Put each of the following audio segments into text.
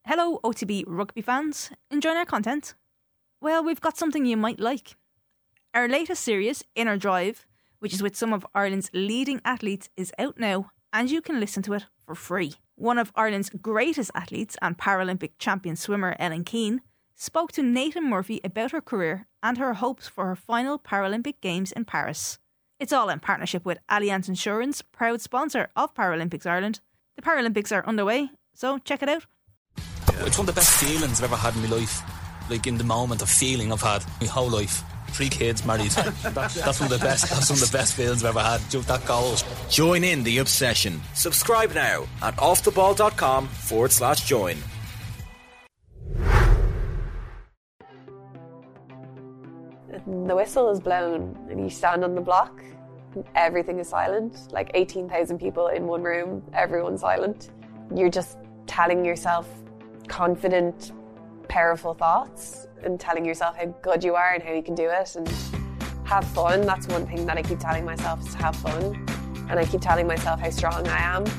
Hello, OTB rugby fans. Enjoying our content? Well, we've got something you might like. Our latest series, Inner Drive, which is with some of Ireland's leading athletes, is out now and you can listen to it for free. One of Ireland's greatest athletes and Paralympic champion swimmer Ellen Keane spoke to Nathan Murphy about her career and her hopes for her final Paralympic Games in Paris. It's all in partnership with Allianz Insurance, proud sponsor of Paralympics Ireland. The Paralympics are underway, so check it out. It's one of the best feelings I've ever had in my life. Like in the moment of feeling I've had my whole life. 3 kids, married. That's one of the best. That's one of the best feelings I've ever had. Just that goal. Join in the obsession. Subscribe now at offtheball.com/join. The whistle is blown and you stand on the block. Everything is silent. Like 18,000 people in one room. Everyone's silent. You're just telling yourself confident, powerful thoughts and telling yourself how good you are and how you can do it and have fun. That's one thing that I keep telling myself, is to have fun. And I keep telling myself how strong I am.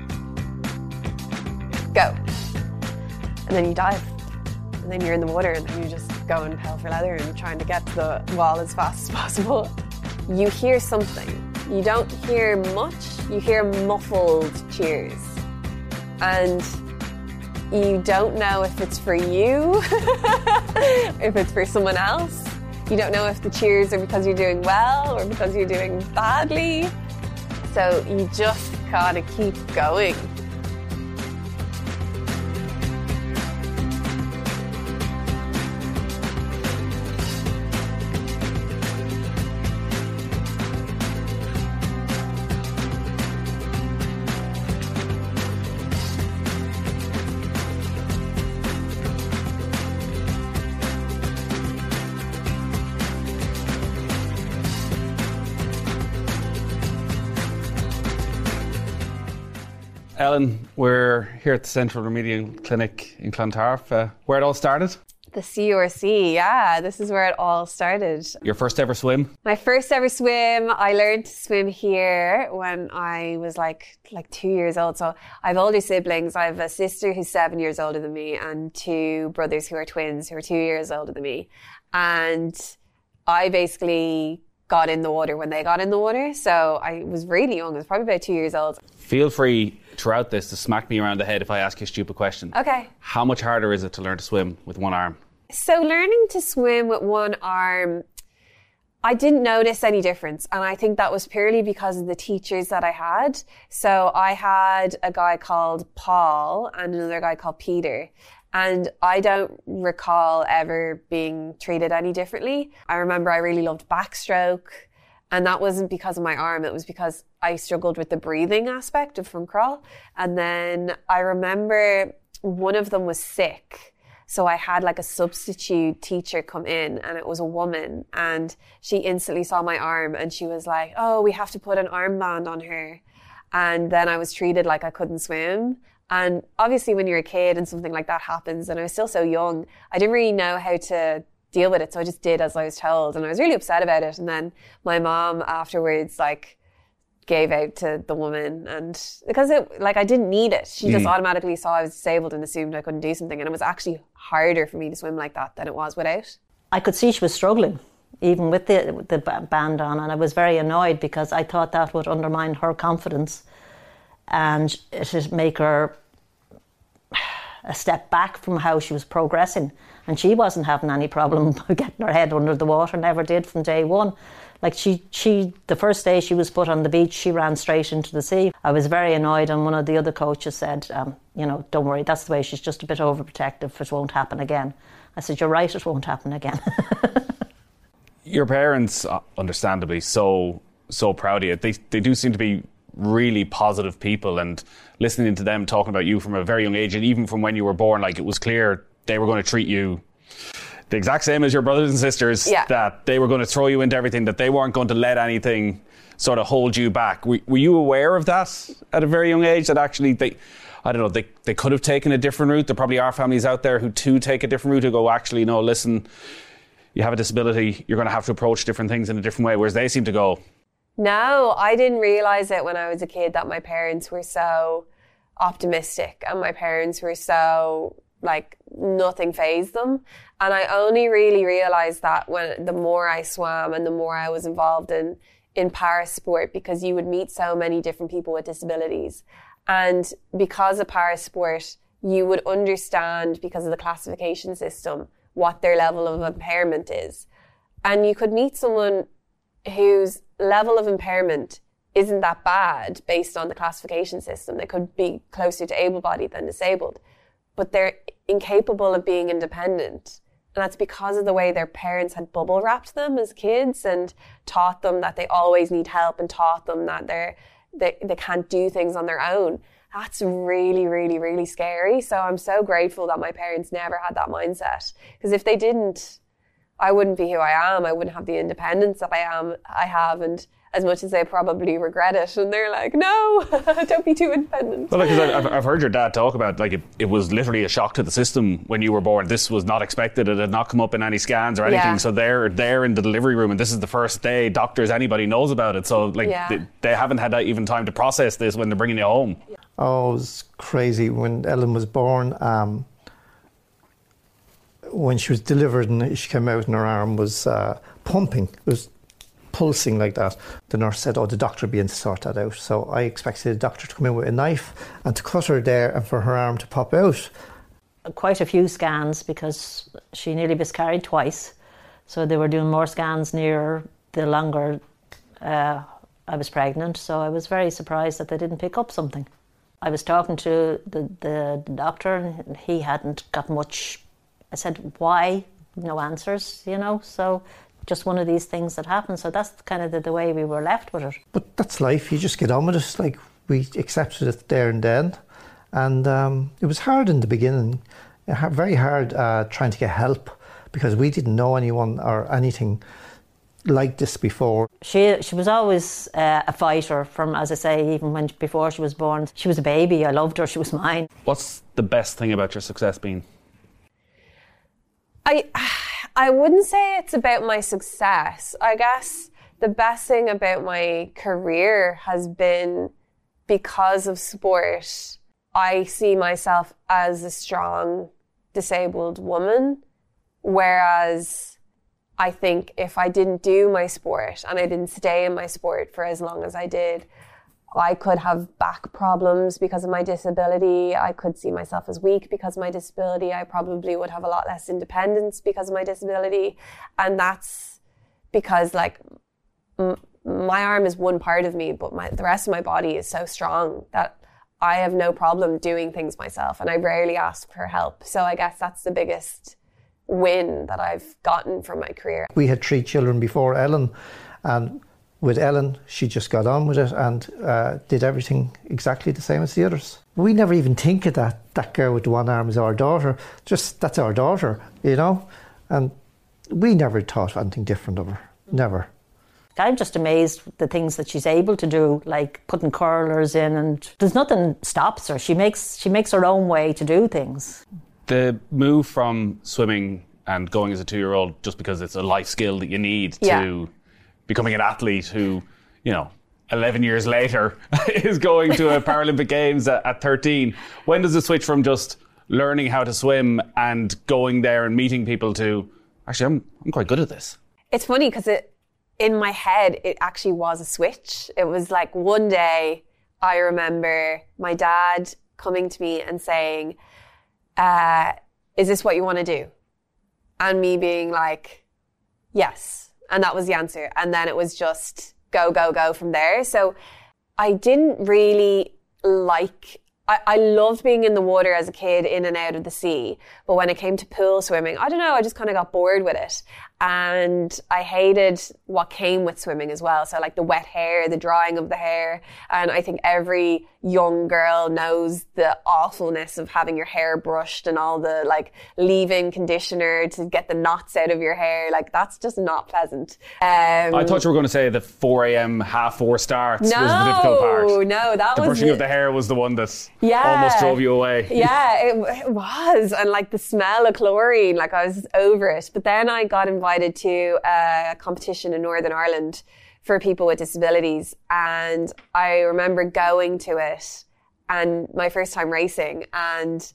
Go. And then you dive. And then you're in the water and then you just going hell for leather and trying to get to the wall as fast as possible. You hear something. You don't hear much. You hear muffled cheers. And you don't know if it's for you, if it's for someone else. You don't know if the cheers are because you're doing well or because you're doing badly. So you just gotta keep going. Ellen, we're here at the Central Remedial Clinic in Clontarf, where it all started. The CRC, yeah, this is where it all started. Your first ever swim? My first ever swim, I learned to swim here when I was like 2 years old. So I have older siblings. I have a sister who's 7 years older than me and 2 brothers who are twins who are 2 years older than me. And I basically got in the water when they got in the water. So I was really young. I was probably about 2 years old. Feel free throughout this to smack me around the head if I ask you a stupid question. Okay. How much harder is it to learn to swim with one arm? So learning to swim with one arm, I didn't notice any difference. And I think that was purely because of the teachers that I had. So I had a guy called Paul and another guy called Peter. And I don't recall ever being treated any differently. I remember I really loved backstroke. And that wasn't because of my arm. It was because I struggled with the breathing aspect of front crawl. And then I remember one of them was sick. So I had like a substitute teacher come in and it was a woman and she instantly saw my arm and she was like, oh, we have to put an armband on her. And then I was treated like I couldn't swim. And obviously when you're a kid and something like that happens, and I was still so young, I didn't really know how to deal with it. So I just did as I was told and I was really upset about it. And then my mom afterwards gave out to the woman, and because I didn't need it. She just automatically saw I was disabled and assumed I couldn't do something. And it was actually harder for me to swim like that than it was without. I could see she was struggling, even with the band on, and I was very annoyed because I thought that would undermine her confidence and it would make her a step back from how she was progressing. And she wasn't having any problem getting her head under the water, never did from day one. Like she, the first day she was put on the beach, she ran straight into the sea. I was very annoyed, and one of the other coaches said, don't worry, that's the way, she's just a bit overprotective, it won't happen again. I said, you're right, it won't happen again. Your parents, understandably, so proud of you. They do seem to be really positive people, and listening to them talking about you from a very young age, and even from when you were born, like it was clear they were going to treat you the exact same as your brothers and sisters, that they were going to throw you into everything, that they weren't going to let anything sort of hold you back. Were you aware of that at a very young age, that actually they could have taken a different route? There probably are families out there who too take a different route, who go, actually, no, listen, you have a disability, you're going to have to approach different things in a different way, whereas they seem to go. No, I didn't realise it when I was a kid that my parents were so optimistic and my parents were so like nothing fazed them. And I only really realised that when the more I swam and the more I was involved in para sport, because you would meet so many different people with disabilities. And because of para sport, you would understand, because of the classification system, what their level of impairment is. And you could meet someone whose level of impairment isn't that bad based on the classification system. They could be closer to able-bodied than disabled, but they're incapable of being independent. And that's because of the way their parents had bubble wrapped them as kids and taught them that they always need help and taught them that they can't do things on their own. That's really, really, really scary. So I'm so grateful that my parents never had that mindset. Because if they didn't, I wouldn't be who I am. I wouldn't have the independence that I have. And as much as they probably regret it, and they're like, no, don't be too independent. Well, because I've heard your dad talk about, like, it was literally a shock to the system when you were born. This was not expected. It had not come up in any scans or anything. Yeah. So they're there in the delivery room, and this is the first day doctors, anybody knows about it. So, like, they haven't had even time to process this when they're bringing you home. Oh, it was crazy. When Ellen was born, when she was delivered and she came out and her arm was pumping. It was pulsing like that. The nurse said, the doctor will be in to sort that out. So I expected the doctor to come in with a knife and to cut her there and for her arm to pop out. Quite a few scans, because she nearly miscarried twice. So they were doing more scans near the longer I was pregnant. So I was very surprised that they didn't pick up something. I was talking to the doctor and he hadn't got much. I said, why? No answers, so just one of these things that happen. So that's kind of the way we were left with it. But that's life. You just get on with it. Like, we accepted it there and then. And it was hard in the beginning. Very hard trying to get help, because we didn't know anyone or anything like this before. She was always a fighter from, as I say, even before she was born. She was a baby. I loved her. She was mine. What's the best thing about your success been? I wouldn't say it's about my success. I guess the best thing about my career has been, because of sport, I see myself as a strong disabled woman, whereas I think if I didn't do my sport and I didn't stay in my sport for as long as I did, I could have back problems because of my disability. I could see myself as weak because of my disability. I probably would have a lot less independence because of my disability. And that's because, like, my arm is one part of me, but the rest of my body is so strong that I have no problem doing things myself, and I rarely ask for help. So I guess that's the biggest win that I've gotten from my career. We had 3 children before Ellen, and with Ellen, she just got on with it and did everything exactly the same as the others. We never even think of that girl with the one arm is our daughter. Just, that's our daughter, and we never thought anything different of her. Never. I'm just amazed the things that she's able to do, like putting curlers in, and there's nothing stops her. She makes her own way to do things. The move from swimming and going as a 2-year-old just because it's a life skill that you need to becoming an athlete who, 11 years later is going to a Paralympic Games at 13. When does it switch from just learning how to swim and going there and meeting people to, actually, I'm quite good at this? It's funny because in my head, it actually was a switch. It was like one day I remember my dad coming to me and saying, is this what you want to do? And me being like, yes. And that was the answer. And then it was just go, go, go from there. So I didn't really I loved being in the water as a kid, in and out of the sea. But when it came to pool swimming, I don't know, I just kind of got bored with it. And I hated what came with swimming as well. So like the wet hair, the drying of the hair. And I think every young girl knows the awfulness of having your hair brushed and all the like leave-in conditioner to get the knots out of your hair. Like that's just not pleasant. I thought you were going to say the 4 a.m. 4:30 starts was the difficult part. No, that was... The brushing of the hair was the one that almost drove you away. Yeah, it was. And like the smell of chlorine, like I was over it. But then I got invited to a competition in Northern Ireland for people with disabilities, and I remember going to it and my first time racing, and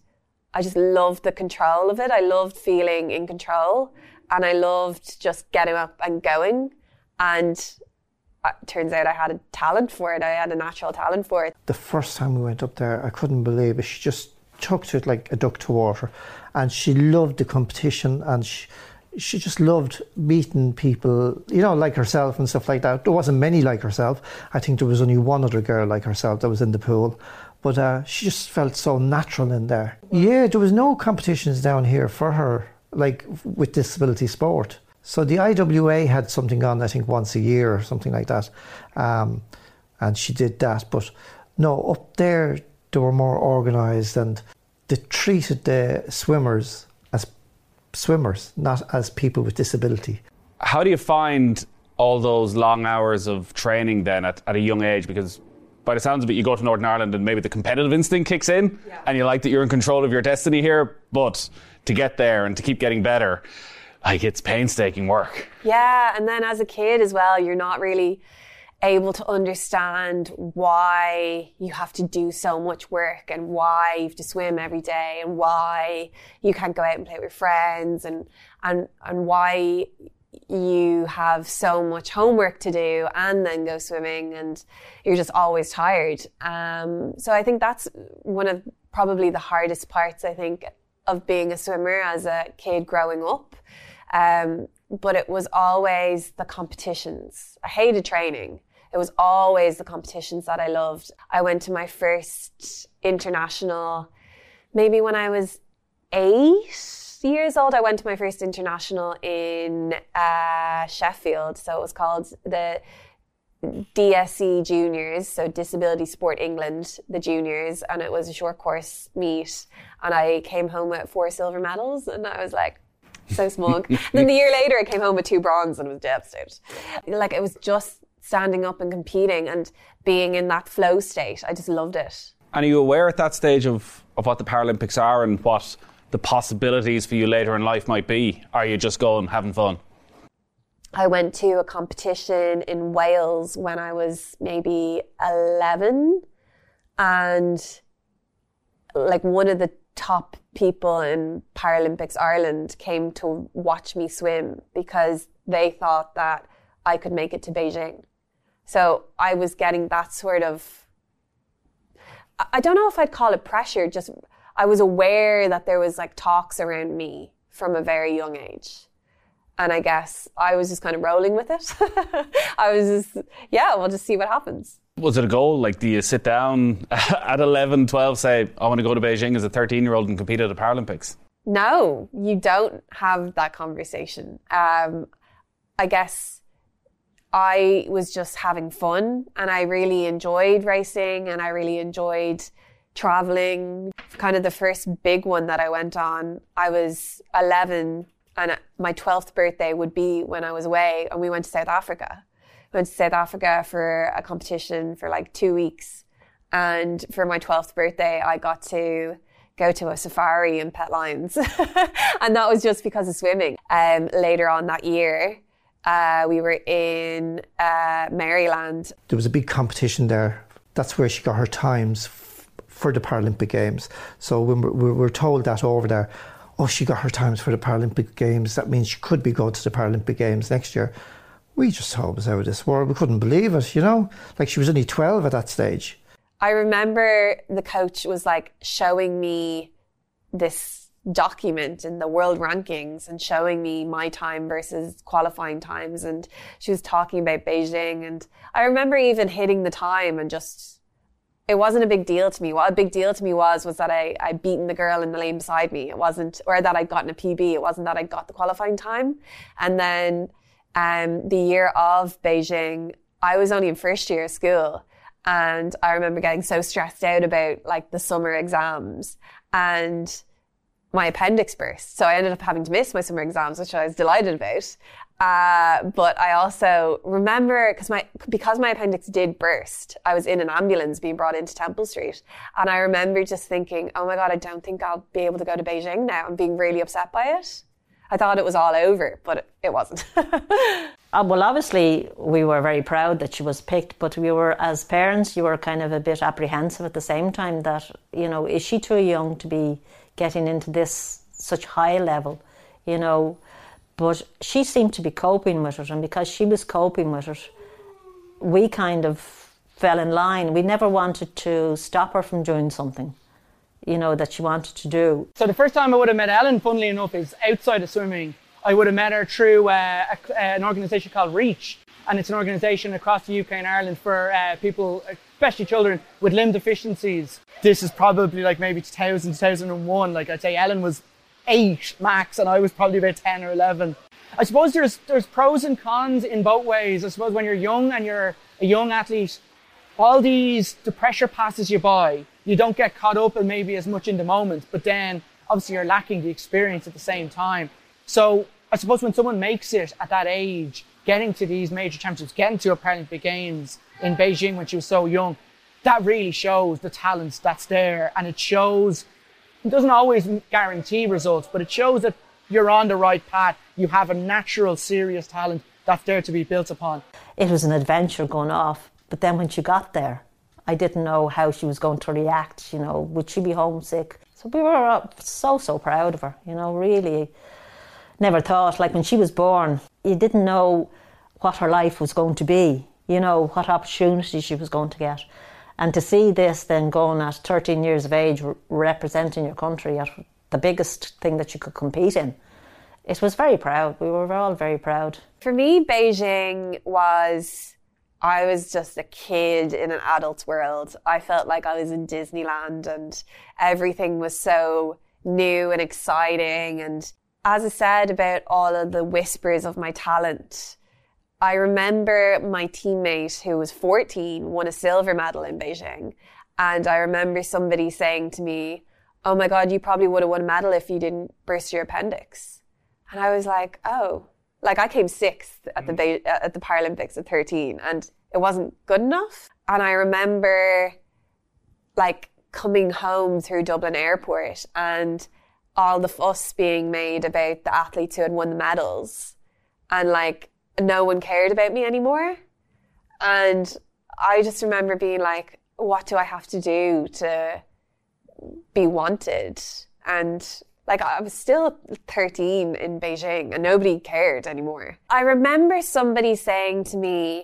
I just loved the control of it. I loved feeling in control, and I loved just getting up and going. And it turns out I had a talent for it. I had a natural talent for it. The first time we went up there, I couldn't believe it. She just took to it like a duck to water, and she loved the competition, and she just loved meeting people, you know, like herself and stuff like that. There wasn't many like herself. I think there was only one other girl like herself that was in the pool. But she just felt so natural in there. Yeah, there was no competitions down here for her, like with disability sport. So the IWA had something on, I think, once a year or something like that. And she did that. But no, up there, they were more organised, and they treated the swimmers as swimmers, not as people with disability. How do you find all those long hours of training then at a young age? Because by the sounds of it, you go to Northern Ireland and maybe the competitive instinct kicks in, and you like that you're in control of your destiny here, but to get there and to keep getting better, like, it's painstaking work. Yeah, and then as a kid as well, you're not really able to understand why you have to do so much work, and why you have to swim every day, and why you can't go out and play with friends, and why you have so much homework to do and then go swimming, and you're just always tired. So I think that's one of probably the hardest parts, I think, of being a swimmer as a kid growing up. But it was always the competitions. I hated training. It was always the competitions that I loved. I went to my first international maybe when I was 8 years old. I went to my first international in Sheffield. So it was called the DSE Juniors, so Disability Sport England, the juniors, and it was a short course meet. And I came home with 4 silver medals, and I was like, so smug. Then the year later, I came home with 2 bronze and was devastated. Like, it was just standing up and competing and being in that flow state. I just loved it. And are you aware at that stage of what the Paralympics are and what the possibilities for you later in life might be? Are you just going, having fun? I went to a competition in Wales when I was maybe 11, and like one of the top people in Paralympics Ireland came to watch me swim because they thought that I could make it to Beijing. So I was getting that sort of, I don't know if I'd call it pressure, just I was aware that there was like talks around me from a very young age. And I guess I was just kind of rolling with it. I was just, yeah, we'll just see what happens. Was it a goal? Like, do you sit down at 11, 12, say, I want to go to Beijing as a 13-year-old and compete at the Paralympics? No, you don't have that conversation. I guess I was just having fun, and I really enjoyed racing, and I really enjoyed traveling. Kind of the first big one that I went on, I was 11, and my 12th birthday would be when I was away, and we went to South Africa. We went to South Africa for a competition for like 2 weeks. And for my 12th birthday, I got to go to a safari and pet lions. And that was just because of swimming. Later on that year, we were in Maryland. There was a big competition there. That's where she got her times for the Paralympic Games. So when we were told that over there, oh, she got her times for the Paralympic Games, that means she could be going to the Paralympic Games next year. We just thought it was out of this world. We couldn't believe it, you know? Like, she was only 12 at that stage. I remember the coach was like showing me this document in the world rankings and showing me my time versus qualifying times. And she was talking about Beijing. And I remember even hitting the time and just, it wasn't a big deal to me. What a big deal to me was that I'd beaten the girl in the lane beside me. It wasn't, or that I'd gotten a PB. It wasn't that I got the qualifying time. And then the year of Beijing, I was only in first year of school. And I remember getting so stressed out about like the summer exams, and my appendix burst. So I ended up having to miss my summer exams, which I was delighted about. But I also remember, because my appendix did burst, I was in an ambulance being brought into Temple Street. And I remember just thinking, oh my God, I don't think I'll be able to go to Beijing now. I'm being really upset by it. I thought it was all over, but it wasn't. Well, obviously, we were very proud that she was picked, but we were, as parents, you were kind of a bit apprehensive at the same time that, you know, is she too young to be getting into this such high level, you know. But she seemed to be coping with it, and because she was coping with it, we kind of fell in line. We never wanted to stop her from doing something, you know, that she wanted to do. So the first time I would have met Ellen, funnily enough, is outside of swimming. I would have met her through an organisation called REACH, and it's an organisation across the UK and Ireland for people, especially children, with limb deficiencies. This is probably like maybe 2000, 2001. Like I'd say Ellen was 8 max, and I was probably about 10 or 11. I suppose there's pros and cons in both ways. I suppose when you're young and you're a young athlete, the pressure passes you by. You don't get caught up in maybe as much in the moment, but then obviously you're lacking the experience at the same time. So I suppose when someone makes it at that age, getting to these major championships, getting to a Paralympic Games in Beijing when she was so young, that really shows the talent that's there. And it shows, it doesn't always guarantee results, but it shows that you're on the right path. You have a natural, serious talent that's there to be built upon. It was an adventure going off, but then when she got there, I didn't know how she was going to react, you know, would she be homesick? So we were so proud of her, you know, really. Never thought, like when she was born, you didn't know what her life was going to be, you know, what opportunities she was going to get. And to see this then going at 13 years of age, representing your country at the biggest thing that you could compete in, it was very proud. We were all very proud. For me, Beijing was, I was just a kid in an adult's world. I felt like I was in Disneyland and everything was so new and exciting. And as I said about all of the whispers of my talent, I remember my teammate who was 14 won a silver medal in Beijing. And I remember somebody saying to me, "Oh my God, you probably would have won a medal if you didn't burst your appendix." And I was like, oh, like I came 6th at the Paralympics at 13 and it wasn't good enough. And I remember like coming home through Dublin Airport and all the fuss being made about the athletes who had won the medals, and like no one cared about me anymore. And I just remember being like, what do I have to do to be wanted? And like I was still 13 in Beijing and nobody cared anymore. I remember somebody saying to me,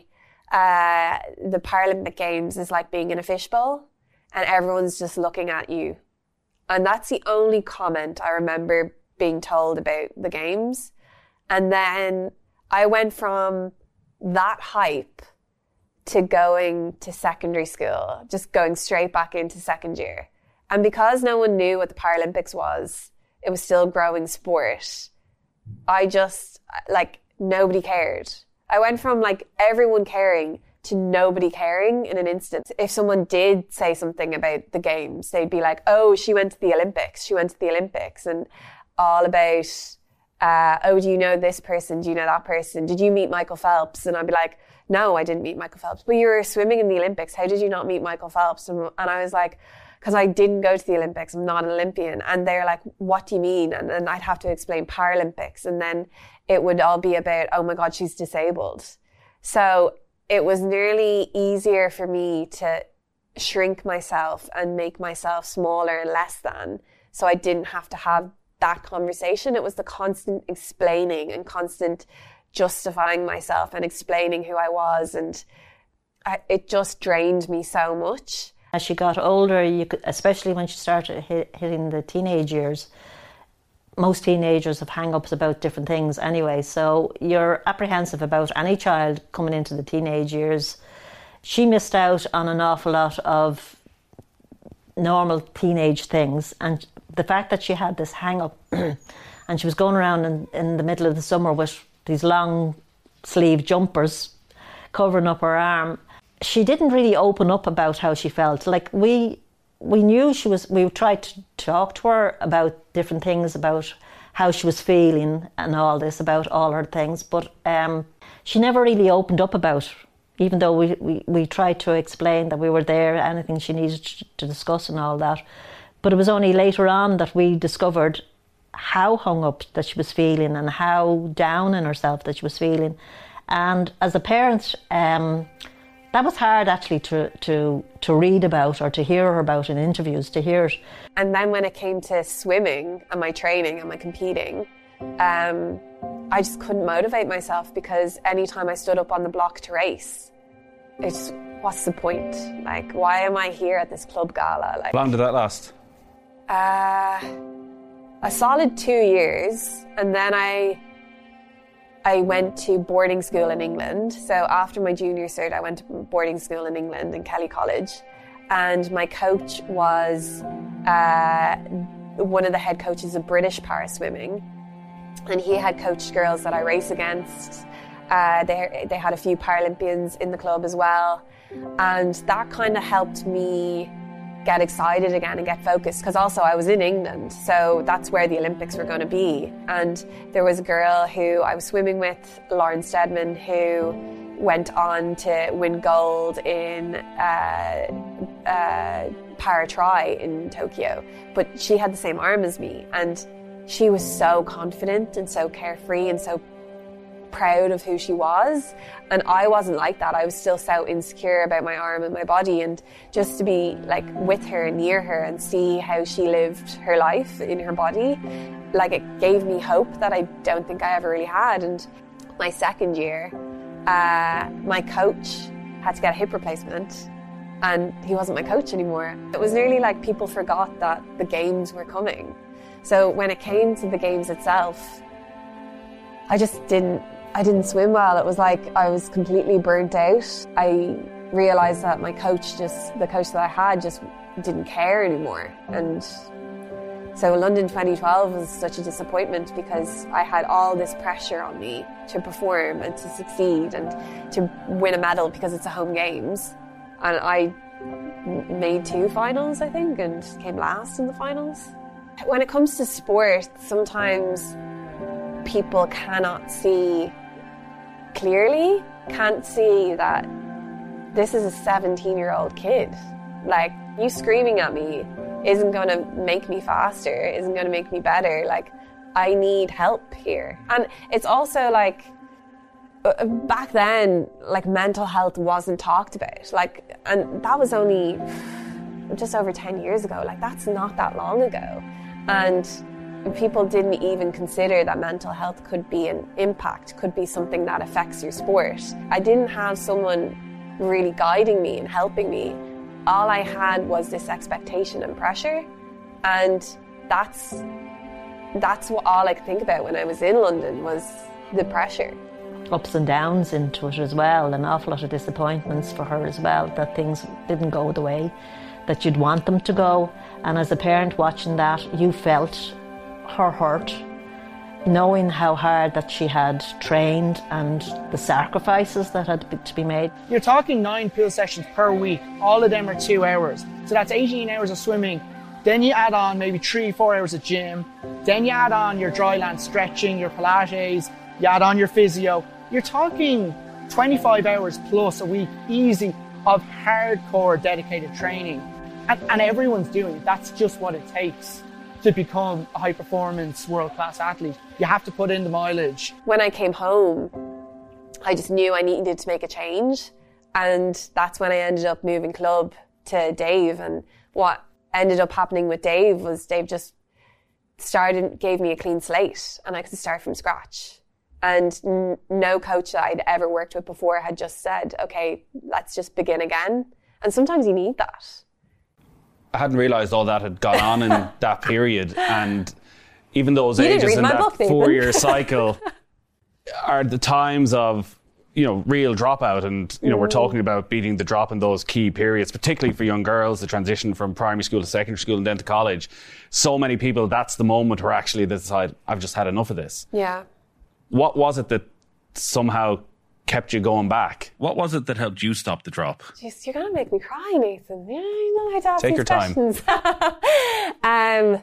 the Paralympic Games is like being in a fishbowl and everyone's just looking at you. And that's the only comment I remember being told about the Games. And then I went from that hype to going to secondary school, just going straight back into second year. And because no one knew what the Paralympics was, it was still growing sport. I just, like, nobody cared. I went from like everyone caring to nobody caring in an instant. If someone did say something about the Games, they'd be like, oh, she went to the Olympics. She went to the Olympics. And all about, oh, do you know this person? Do you know that person? Did you meet Michael Phelps? And I'd be like, no, I didn't meet Michael Phelps. But you were swimming in the Olympics. How did you not meet Michael Phelps? And I was like, because I didn't go to the Olympics. I'm not an Olympian. And they're like, what do you mean? And then I'd have to explain Paralympics. And then it would all be about, oh my God, she's disabled. So it was nearly easier for me to shrink myself and make myself smaller and less than. So I didn't have to have that conversation. It was the constant explaining and constant justifying myself and explaining who I was. And it just drained me so much. As she got older, you could, especially when she started hitting the teenage years, most teenagers have hang-ups about different things anyway, so you're apprehensive about any child coming into the teenage years. She missed out on an awful lot of normal teenage things, and the fact that she had this hang-up and she was going around in the middle of the summer with these long sleeve jumpers covering up her arm, she didn't really open up about how she felt. Like we knew she was, we tried to talk to her about different things, about how she was feeling and all this, about all her things, but she never really opened up about it, even though we tried to explain that we were there, anything she needed to discuss and all that. But it was only later on that we discovered how hung up that she was feeling and how down in herself that she was feeling. And as a parent, that That was hard actually to read about or to hear about in interviews, to hear it. And then when it came to swimming and my training and my competing, I just couldn't motivate myself because anytime I stood up on the block to race, it's what's the point? Like, why am I here at this club gala? Like, How long did that last? A solid 2 years, and then I went to boarding school in England. So after my junior cert, I went to boarding school in England in Kelly College, and my coach was one of the head coaches of British para swimming, and he had coached girls that I race against. They had a few Paralympians in the club as well, and that kind of helped me get excited again and get focused, because also I was in England, so that's where the Olympics were going to be. And there was a girl who I was swimming with, Lauren Steadman, who went on to win gold in para-tri in Tokyo, but she had the same arm as me, and she was so confident and so carefree and so proud of who she was, and I wasn't like that. I was still so insecure about my arm and my body, and just to be like with her and near her and see how she lived her life in her body, like, it gave me hope that I don't think I ever really had. And my second year, my coach had to get a hip replacement, and he wasn't my coach anymore. It was nearly like people forgot that the games were coming. So when it came to the games itself, I didn't swim well. It was like I was completely burnt out. I realised that the coach that I had just didn't care anymore. And so London 2012 was such a disappointment because I had all this pressure on me to perform and to succeed and to win a medal because it's a home games. And I made 2 finals, I think, and came last in the finals. When it comes to sport, sometimes people cannot see clearly, can't see that this is a 17-year-old kid. Like, you screaming at me isn't going to make me faster, isn't going to make me better. Like, I need help here. And it's also like, back then, like, mental health wasn't talked about. Like, and that was only just over 10 years ago. Like, that's not that long ago. And people didn't even consider that mental health could be an impact, could be something that affects your sport. I didn't have someone really guiding me and helping me. All I had was this expectation and pressure, and that's what all I could think about when I was in London was the pressure. Ups and downs into it as well, an awful lot of disappointments for her as well, that things didn't go the way that you'd want them to go. And as a parent watching that, you felt her hurt, knowing how hard that she had trained and the sacrifices that had to be made. You're talking 9 pool sessions per week. All of them are 2 hours. So that's 18 hours of swimming. Then you add on maybe 3-4 hours of gym. Then you add on your dryland stretching, your Pilates, you add on your physio. You're talking 25 hours plus a week, easy, of hardcore dedicated training. And everyone's doing it. That's just what it takes to become a high-performance, world-class athlete. You have to put in the mileage. When I came home, I just knew I needed to make a change. And that's when I ended up moving club to Dave. And what ended up happening with Dave was Dave just gave me a clean slate, and I could start from scratch. And no coach that I'd ever worked with before had just said, okay, let's just begin again. And sometimes you need that. I hadn't realised all that had gone on in that period, and even those ages in that 4-year cycle are the times of, real dropout, and we're talking about beating the drop in those key periods, particularly for young girls, the transition from primary school to secondary school and then to college. So many people, that's the moment where actually they decide, I've just had enough of this. Yeah. What was it that somehow kept you going back? What was it that helped you stop the drop? Jeez, you're going to make me cry, Nathan. Yeah, you know how to ask Take these your questions. time.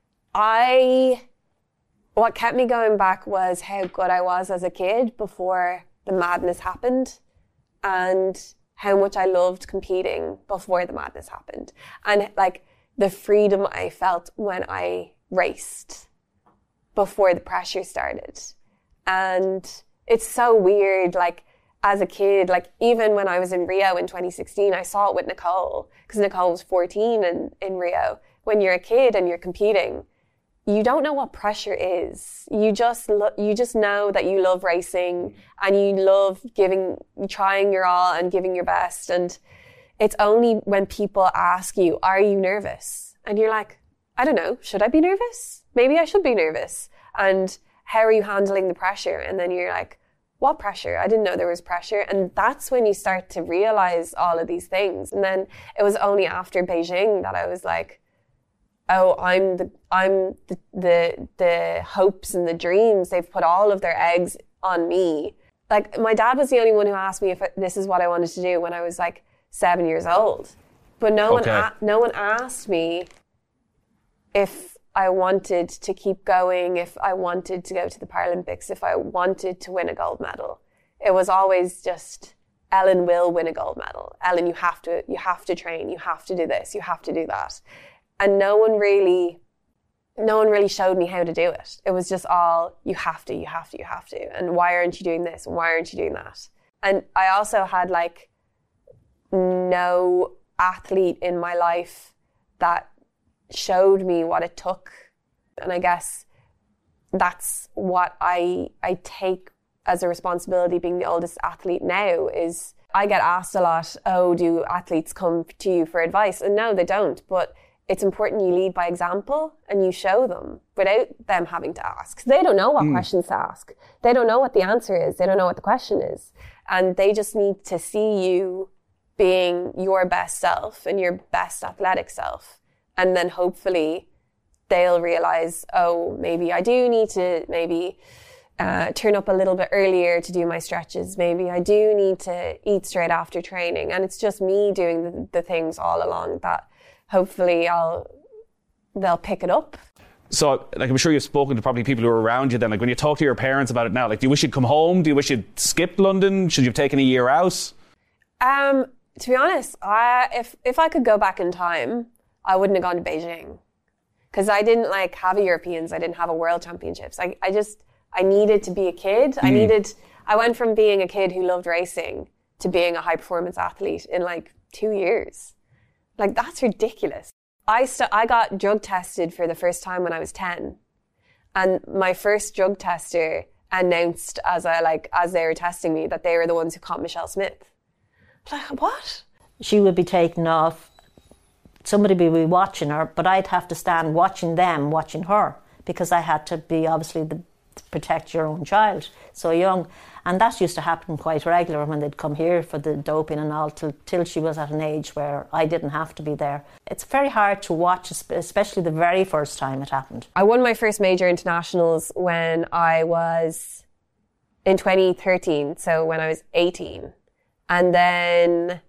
What kept me going back was how good I was as a kid before the madness happened, and how much I loved competing before the madness happened. And like the freedom I felt when I raced before the pressure started. And it's so weird, like as a kid, like even when I was in Rio in 2016, I saw it with Nicole, because Nicole was 14 in Rio. When you're a kid and you're competing, you don't know what pressure is. You just know that you love racing and you love trying your all and giving your best. And it's only when people ask you, are you nervous? And you're like, I don't know, should I be nervous? Maybe I should be nervous. And how are you handling the pressure? And then you're like, what pressure? I didn't know there was pressure. And that's when you start to realize all of these things. And then it was only after Beijing that I was like, oh, I'm the hopes and the dreams. They've put all of their eggs on me. Like, my dad was the only one who asked me if this is what I wanted to do when I was like 7 years old. But no one asked me if I wanted to keep going, if I wanted to go to the Paralympics, if I wanted to win a gold medal. It was always just, Ellen will win a gold medal. Ellen, you have to train, you have to do this, you have to do that. And no one really showed me how to do it. It was just all, you have to. And why aren't you doing this? And why aren't you doing that? And I also had like no athlete in my life that showed me what it took. And I guess that's what I take as a responsibility, being the oldest athlete now, is I get asked a lot, oh, do athletes come to you for advice? And no, they don't. But it's important you lead by example and you show them without them having to ask. They don't know what questions to ask. They don't know what the answer is. They don't know what the question is. And they just need to see you being your best self and your best athletic self. And then hopefully they'll realize, oh, maybe I do need to turn up a little bit earlier to do my stretches. Maybe I do need to eat straight after training. And it's just me doing the things all along that hopefully they'll pick it up. So, like, I'm sure you've spoken to probably people who are around you then. Like, when you talk to your parents about it now, like, do you wish you'd come home? Do you wish you'd skipped London? Should you have taken a year out? To be honest, if I could go back in time, I wouldn't have gone to Beijing. Because I didn't like have a Europeans. I didn't have a World Championships. I needed to be a kid. I went from being a kid who loved racing to being a high performance athlete in like 2 years. Like, that's ridiculous. I got drug tested for the first time when I was 10. And my first drug tester announced as they were testing me that they were the ones who caught Michelle Smith. Like, what? She would be taken off. Somebody would be watching her, but I'd have to stand watching her, because I had to be obviously to protect your own child so young. And that used to happen quite regular when they'd come here for the doping and all, till she was at an age where I didn't have to be there. It's very hard to watch, especially the very first time it happened. I won my first major internationals when I was in 2013, so when I was 18. And then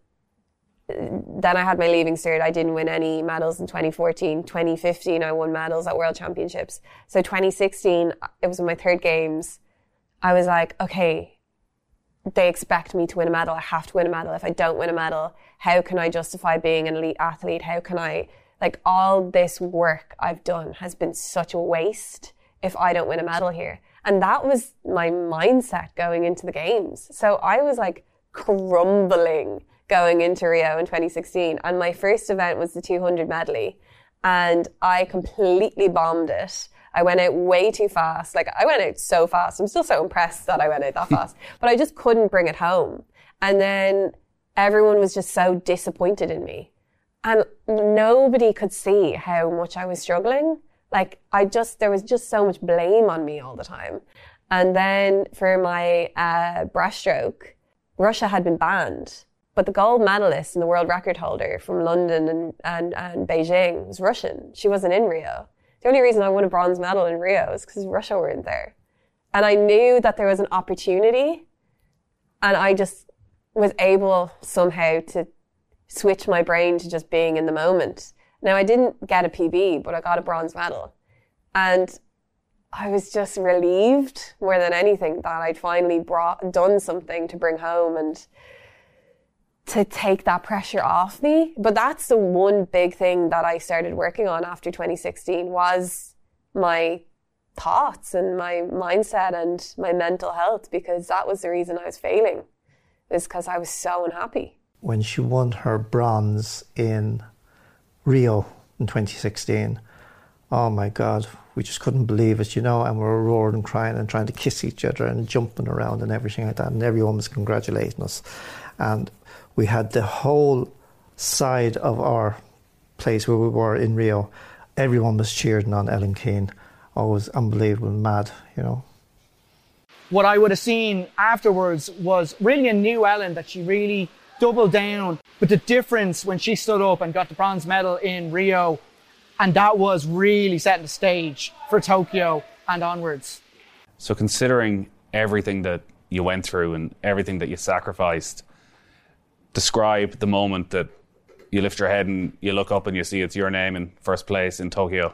I had my leaving cert. I didn't win any medals in 2014. 2015, I won medals at World Championships. So 2016, it was my third games. I was like, okay, they expect me to win a medal. I have to win a medal. If I don't win a medal, how can I justify being an elite athlete? How can I, like, all this work I've done has been such a waste if I don't win a medal here. And that was my mindset going into the games. So I was like crumbling going into Rio in 2016. And my first event was the 200 medley. And I completely bombed it. I went out way too fast. Like, I went out so fast. I'm still so impressed that I went out that fast. But I just couldn't bring it home. And then everyone was just so disappointed in me. And nobody could see how much I was struggling. Like, there was just so much blame on me all the time. And then for my breaststroke, Russia had been banned. But the gold medalist and the world record holder from London and Beijing was Russian. She wasn't in Rio. The only reason I won a bronze medal in Rio is because Russia weren't there. And I knew that there was an opportunity, and I just was able somehow to switch my brain to just being in the moment. Now, I didn't get a PB, but I got a bronze medal. And I was just relieved more than anything that I'd finally done something to bring home and to take that pressure off me. But that's the one big thing that I started working on after 2016 was my thoughts and my mindset and my mental health, because that was the reason I was failing. is because I was so unhappy. When she won her bronze in Rio in 2016, oh my God, we just couldn't believe it, and we were roaring and crying and trying to kiss each other and jumping around and everything like that, and everyone was congratulating us. And we had the whole side of our place where we were in Rio, everyone was cheering on Ellen Keane. Oh, it was unbelievable, mad, What I would have seen afterwards was really a new Ellen, that she really doubled down. But the difference when she stood up and got the bronze medal in Rio, and that was really setting the stage for Tokyo and onwards. So considering everything that you went through and everything that you sacrificed, describe the moment that you lift your head and you look up and you see it's your name in first place in Tokyo.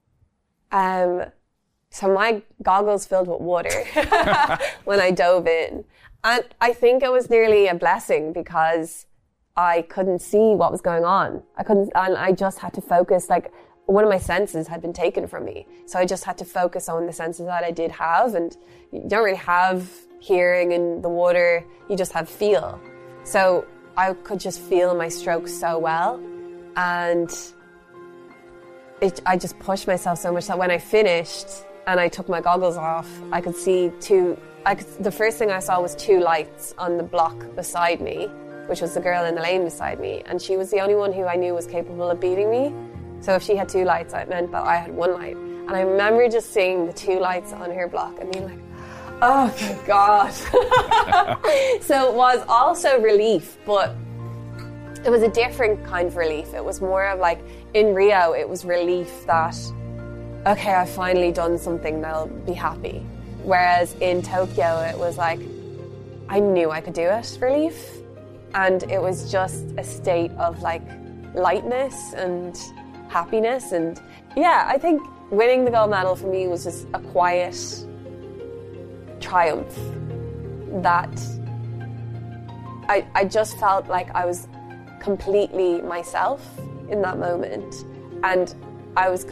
So my goggles filled with water when I dove in. And I think it was nearly a blessing because I couldn't see what was going on. And I just had to focus, like one of my senses had been taken from me. So I just had to focus on the senses that I did have. And you don't really have hearing in the water, you just have feel. So I could just feel my stroke so well. And I just pushed myself so much that when I finished and I took my goggles off, I could see the first thing I saw was 2 lights on the block beside me, which was the girl in the lane beside me. And she was the only one who I knew was capable of beating me. So if she had 2 lights, it meant that I had 1 light. And I remember just seeing the 2 lights on her block and being like, oh, thank God. So it was also relief, but it was a different kind of relief. It was more of like, in Rio, it was relief that, okay, I've finally done something that'll be happy. Whereas in Tokyo, it was like, I knew I could do it, relief. And it was just a state of like lightness and happiness. And yeah, I think winning the gold medal for me was just a quiet triumph that I just felt like I was completely myself in that moment. And I was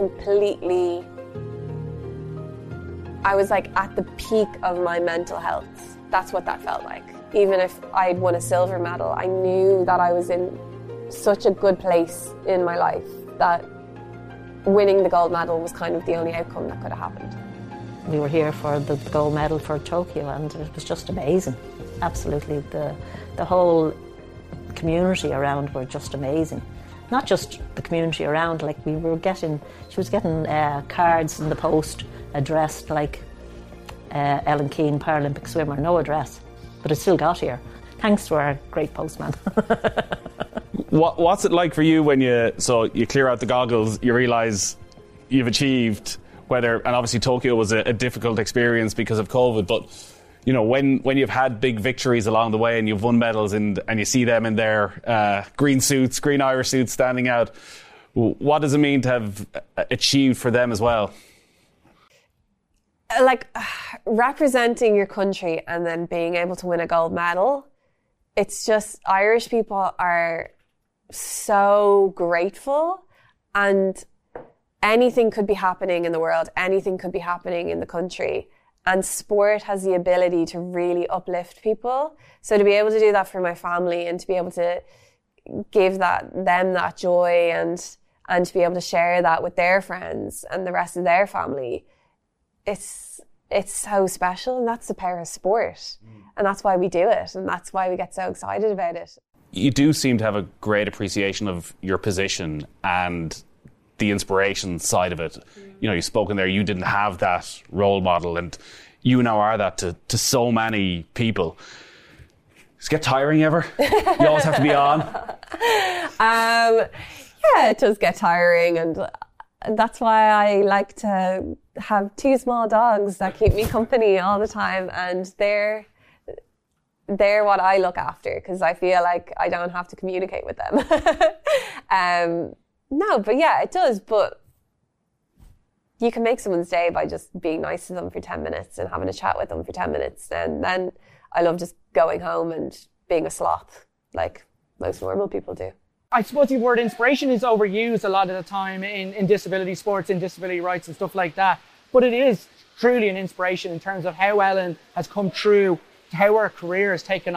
like at the peak of my mental health. That's what that felt like. Even if I'd won a silver medal, I knew that I was in such a good place in my life that winning the gold medal was kind of the only outcome that could have happened. We were here for the gold medal for Tokyo, and it was just amazing. Absolutely. The whole community around were just amazing. Not just the community around, like she was getting cards in the post addressed like Ellen Keane, Paralympic swimmer, no address, but it still got here, thanks to our great postman. What's it like for you when you clear out the goggles, you realise you've achieved, and obviously Tokyo was a difficult experience because of COVID, but when you've had big victories along the way and you've won medals and you see them in their green Irish suits standing out, what does it mean to have achieved for them as well? Like representing your country and then being able to win a gold medal, it's just, Irish people are so grateful, and anything could be happening in the world, anything could be happening in the country. And sport has the ability to really uplift people. So to be able to do that for my family and to be able to give them that joy and to be able to share that with their friends and the rest of their family, it's so special. And that's the power of sport. And that's why we do it. And that's why we get so excited about it. You do seem to have a great appreciation of your position and the inspiration side of it. You've spoken there, you didn't have that role model, and you now are that to so many people. Does it get tiring ever? You always have to be on? Yeah, it does get tiring, and that's why I like to have 2 small dogs that keep me company all the time, and they're what I look after because I feel like I don't have to communicate with them. No, but yeah, it does. But you can make someone's day by just being nice to them for 10 minutes and having a chat with them for 10 minutes. And then I love just going home and being a sloth like most normal people do. I suppose the word inspiration is overused a lot of the time in disability sports, in disability rights and stuff like that. But it is truly an inspiration in terms of how Ellen has come through, how her career has taken off,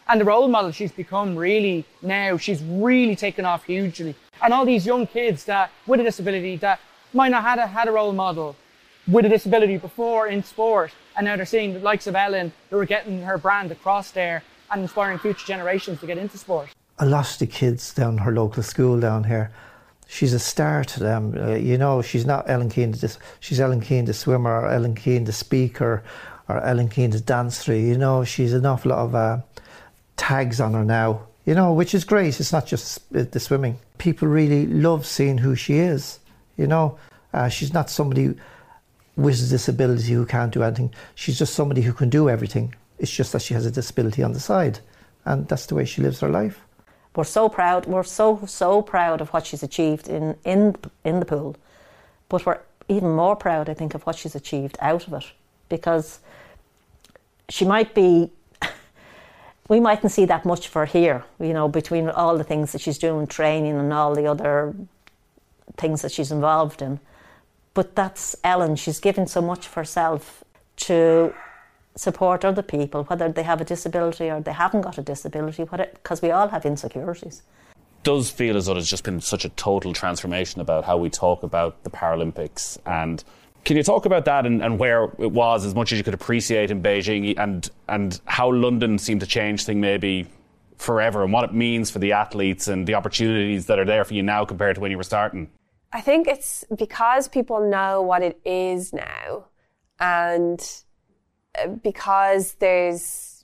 And the role model she's become really now, she's really taken off hugely. And all these young kids that with a disability that might not have had a role model with a disability before in sport, and now they're seeing the likes of Ellen who are getting her brand across there and inspiring future generations to get into sport. A lot of the kids down her local school down here, she's a star to them. She's not Ellen Keane, she's Ellen Keane the swimmer, or Ellen Keane the speaker, or Ellen Keane the dancer. She's an awful lot of tags on her now, which is great. It's not just the swimming. People really love seeing who she is. She's not somebody with a disability who can't do anything. She's just somebody who can do everything. It's just that she has a disability on the side, and that's the way she lives her life. We're so proud. We're so proud of what she's achieved in the pool, but we're even more proud, I think, of what she's achieved out of it, because she might be. We mightn't see that much for here, between all the things that she's doing, training and all the other things that she's involved in. But that's Ellen. She's given so much of herself to support other people, whether they have a disability or they haven't got a disability, because we all have insecurities. Does feel as though there's just been such a total transformation about how we talk about the Paralympics. And can you talk about that and where it was, as much as you could appreciate in Beijing, and how London seemed to change things maybe forever, and what it means for the athletes and the opportunities that are there for you now compared to when you were starting? I think it's because people know what it is now, and because there's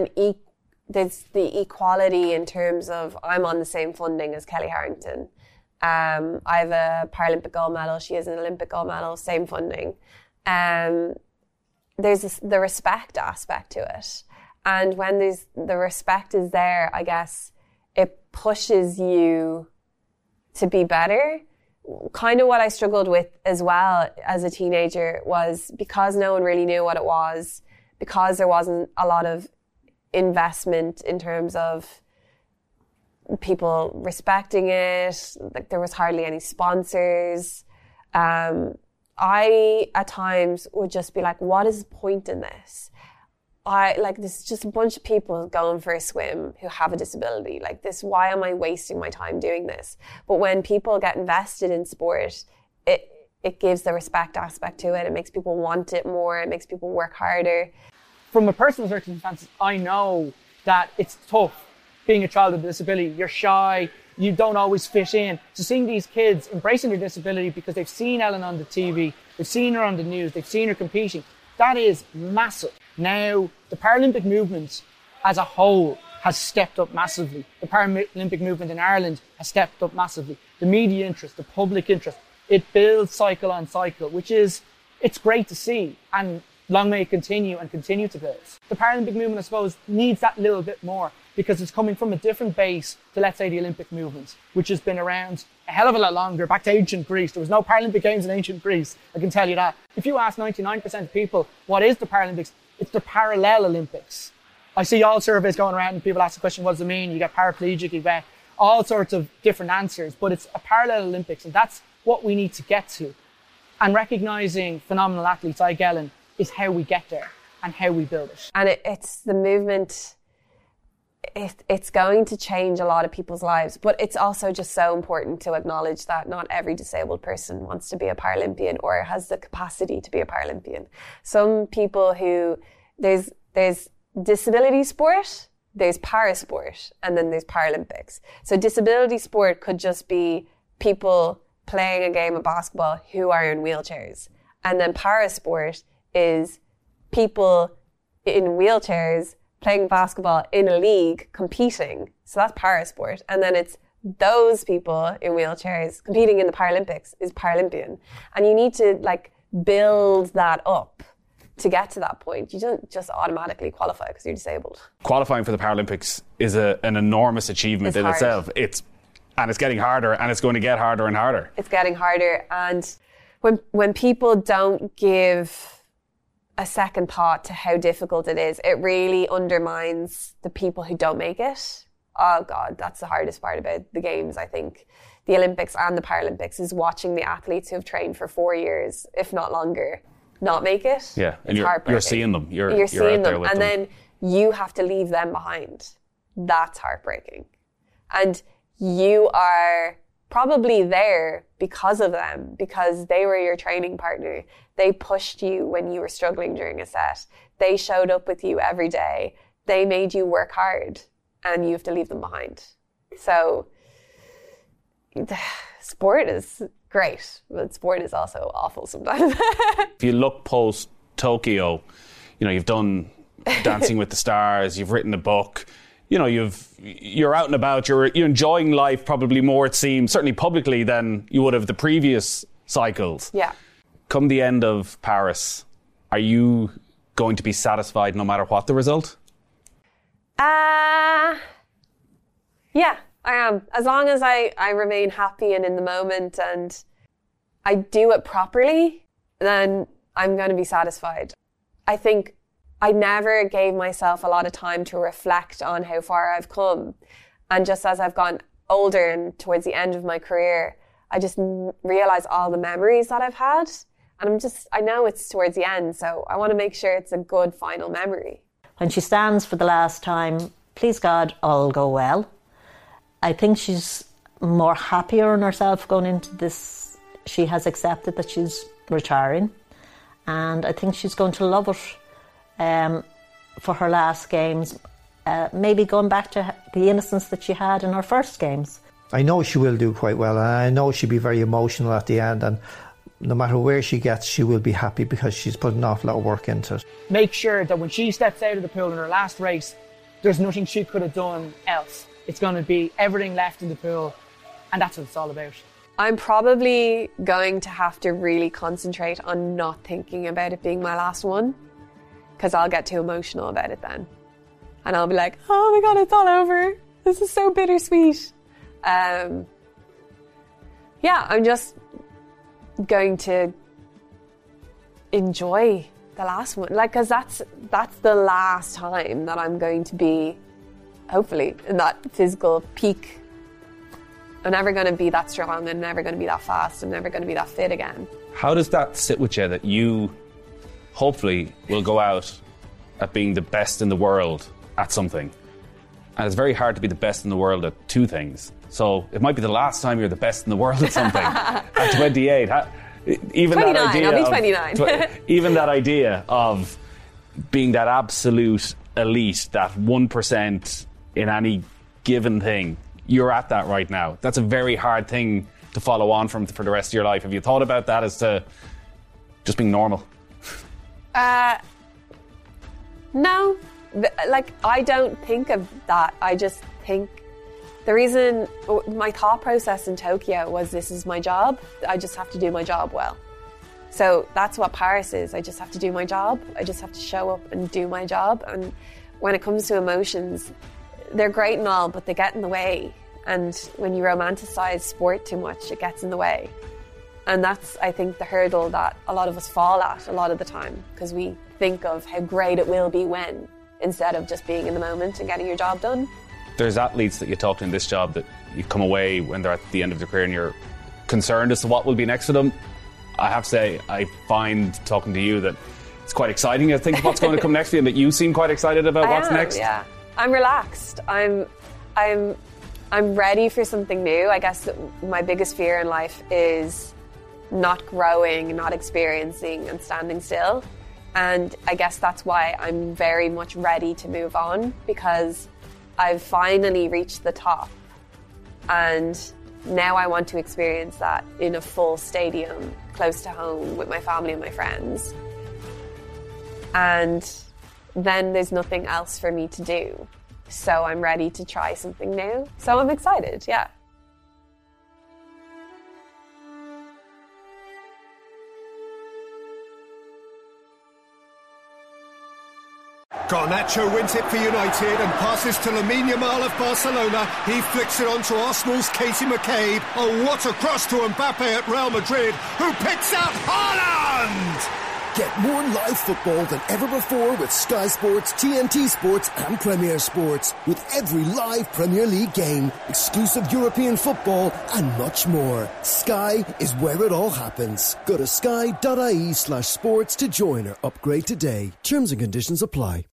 the equality in terms of I'm on the same funding as Kelly Harrington. I have a Paralympic gold medal. She has an Olympic gold medal, same funding. There's the respect aspect to it. And when the respect is there, I guess it pushes you to be better. Kind of what I struggled with as well as a teenager was because no one really knew what it was, because there wasn't a lot of investment in terms of people respecting it, like there was hardly any sponsors. I at times would just be like, what is the point in this? There's just a bunch of people going for a swim who have a disability. Like this, why am I wasting my time doing this? But when people get invested in sport, it gives the respect aspect to it. It makes people want it more. It makes people work harder. From a personal circumstance, I know that it's tough being a child with a disability. You're shy. You don't always fit in. So seeing these kids embracing their disability because they've seen Ellen on the TV, they've seen her on the news, they've seen her competing, that is massive. Now, the Paralympic movement as a whole has stepped up massively. The Paralympic movement in Ireland has stepped up massively. The media interest, the public interest, it builds cycle on cycle, it's great to see, and long may it continue and continue to build. The Paralympic movement, I suppose, needs that little bit more because it's coming from a different base to, let's say, the Olympic movement, which has been around a hell of a lot longer, back to ancient Greece. There was no Paralympic Games in ancient Greece, I can tell you that. If you ask 99% of people, what is the Paralympics? It's the parallel Olympics. I see all surveys going around and people ask the question, what does it mean? You get paraplegic, you get all sorts of different answers, but it's a parallel Olympics, and that's what we need to get to. And recognising phenomenal athletes like Ellen is how we get there and how we build it. And it's the movement, it's going to change a lot of people's lives, but it's also just so important to acknowledge that not every disabled person wants to be a Paralympian or has the capacity to be a Paralympian. Some people who, there's disability sport, there's parasport, and then there's Paralympics. So disability sport could just be people playing a game of basketball who are in wheelchairs. And then parasport is people in wheelchairs playing basketball in a league competing. So that's parasport. And then it's those people in wheelchairs competing in the Paralympics is Paralympian. And you need to build that up to get to that point. You don't just automatically qualify because you're disabled. Qualifying for the Paralympics is an enormous achievement in itself. It's getting harder, and it's going to get harder and harder. It's getting harder. And when people don't give a second thought to how difficult it is, it really undermines the people who don't make it. Oh God, that's the hardest part about the games, I think. The Olympics and the Paralympics is watching the athletes who have trained for 4 years, if not longer, not make it. Yeah, and you're seeing them. You're seeing out there them, with and them. then you have to leave them behind that's heartbreaking. And you are probably there because of them, because they were your training partner. They pushed you when you were struggling during a set. They showed up with you every day. They made you work hard, and you have to leave them behind. So sport is great, but sport is also awful sometimes. If you look post Tokyo, you've done Dancing with the Stars, you've written a book, you're out and about, you're enjoying life probably more, it seems, certainly publicly, than you would have the previous cycles. Yeah. Come the end of Paris, are you going to be satisfied no matter what the result? Yeah, I am. As long as I remain happy and in the moment and I do it properly, then I'm going to be satisfied. I think I never gave myself a lot of time to reflect on how far I've come. And just as I've gone older and towards the end of my career, I just realize all the memories that I've had. And I know it's towards the end, so I want to make sure it's a good final memory. When she stands for the last time, please God, all go well. I think she's more happier in herself going into this. She has accepted that she's retiring, and I think she's going to love it for her last games, maybe going back to the innocence that she had in her first games. I know she will do quite well, and I know she'll be very emotional at the end, and no matter where she gets, she will be happy because she's put an awful lot of work into it. Make sure that when she steps out of the pool in her last race, there's nothing she could have done else. It's going to be everything left in the pool, and that's what it's all about. I'm probably going to have to really concentrate on not thinking about it being my last one, because I'll get too emotional about it then. And I'll be like, oh my God, it's all over. This is so bittersweet. I'm just going to enjoy the last one, because that's the last time that I'm going to be, hopefully, in that physical peak. I'm never going to be that strong, I'm never going to be that fast, I'm never going to be that fit again. How does that sit with you, that you hopefully will go out at being the best in the world at something? And it's very hard to be the best in the world at two things. So it might be the last time you're the best in the world at something. At 28, even 29, that idea, I'll be 29. Even that idea of being that absolute elite, that 1% in any given thing, you're at that right now. That's a very hard thing to follow on from for the rest of your life. Have you thought about that as to just being normal? No. I don't think of that. I just think the reason my thought process in Tokyo was, this is my job. I just have to do my job well. So that's what Paris is. I just have to do my job. I just have to show up and do my job. And when it comes to emotions, they're great and all, but they get in the way. And when you romanticize sport too much, it gets in the way. And that's, I think, the hurdle that a lot of us fall at a lot of the time, because we think of how great it will be when, instead of just being in the moment and getting your job done. There's athletes that you talk to in this job that you come away when they're at the end of their career and you're concerned as to what will be next for them. I have to say, I find talking to you that it's quite exciting to think of what's going to come next for you, and that you seem quite excited about what's next. Yeah, I'm relaxed. I'm ready for something new. I guess that my biggest fear in life is not growing, not experiencing, and standing still. And I guess that's why I'm very much ready to move on, because I've finally reached the top. And now I want to experience that in a full stadium, close to home, with my family and my friends. And then there's nothing else for me to do. So I'm ready to try something new. So I'm excited, yeah. Garnacho wins it for United and passes to Lamine Yamal of Barcelona. He flicks it on to Arsenal's Katie McCabe. Oh, what a cross to Mbappe at Real Madrid, who picks out Haaland! Get more live football than ever before with Sky Sports, TNT Sports and Premier Sports. With every live Premier League game, exclusive European football and much more. Sky is where it all happens. Go to sky.ie/sports to join or upgrade today. Terms and conditions apply.